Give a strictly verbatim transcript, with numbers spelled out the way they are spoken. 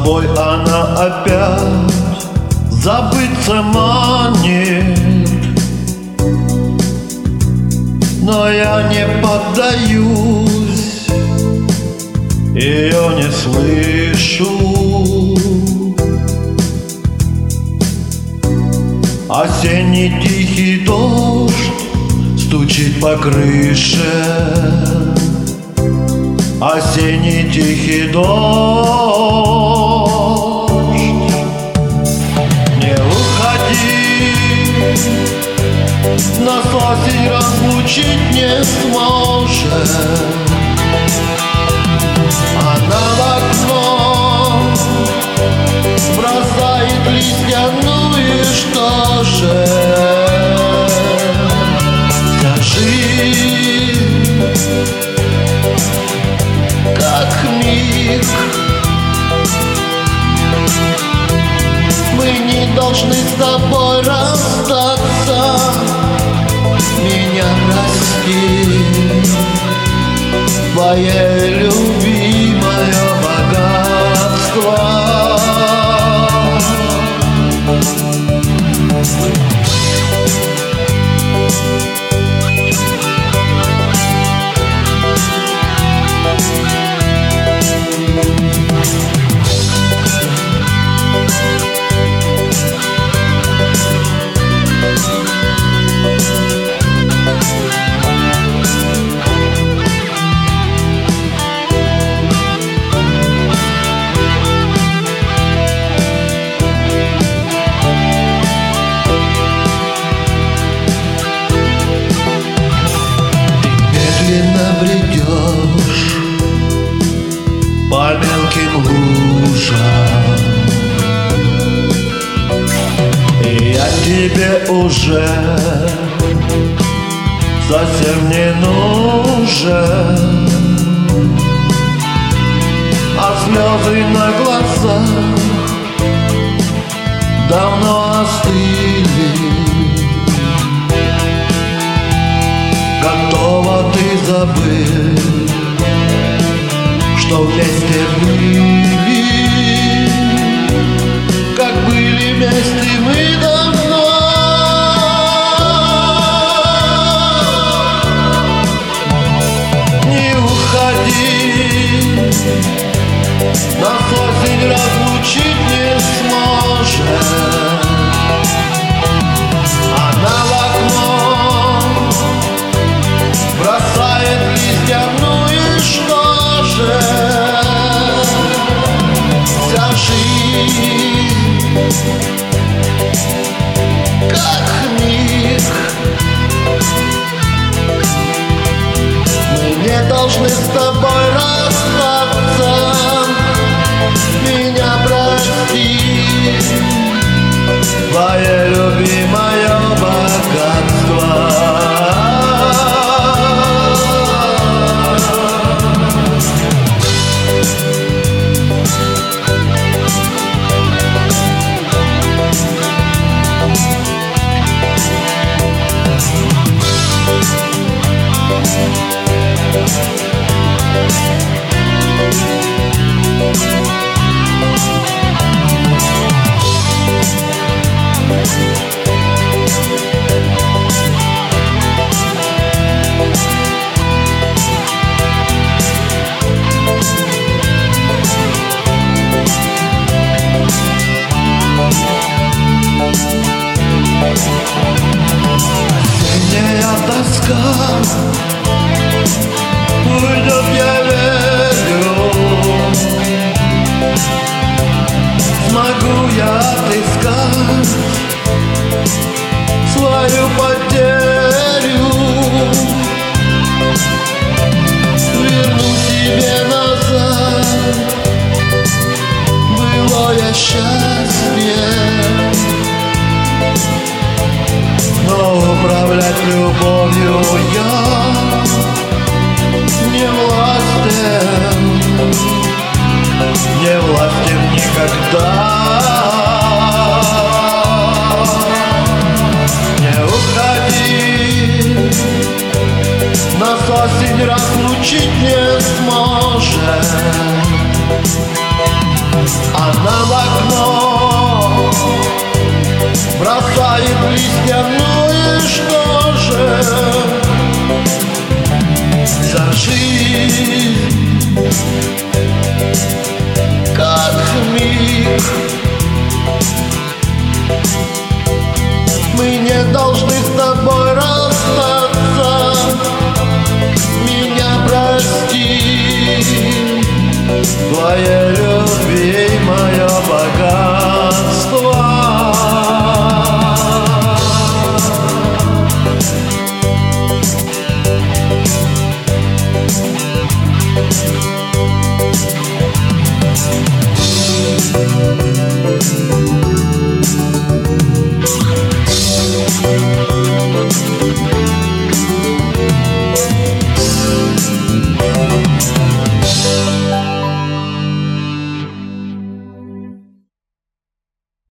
тобой она опять забыться манит, но я не поддаюсь, ее не слышу. Осенний тихий дождь стучит по крыше, осенний тихий дождь. Не уходи, нас осень разлучить не сможет. Она в окно бросает листья, ну и что же? Вся жизнь как миг, мы не должны с тобой расстаться. Меня прости, твое любимое богатство. Бредешь по мелким лужам, и я тебе уже совсем не нужен, а слезы на глазах давно остыли. Готова ты забыть, что вместе были, как были вместе мы давно. Не уходи, нас осень разлучить не сможет. Она в окно бросает листья, ну и что же? Вся жизнь как миг, мы не должны с тобой расстаться. Меня прости, твое любимое богатство. Осенняя тоска уйдет, я верю. Смогу я отыскать свою потерю, верну себе назад былое счастье. Но управлять любовью я не властен, не властен никогда. Не уходи, нас осень разлучить не сможет. Она в окно бросает листья, ну и что же? За жизнь как миг. Мы не должны с тобой расстаться. Меня прости, твоя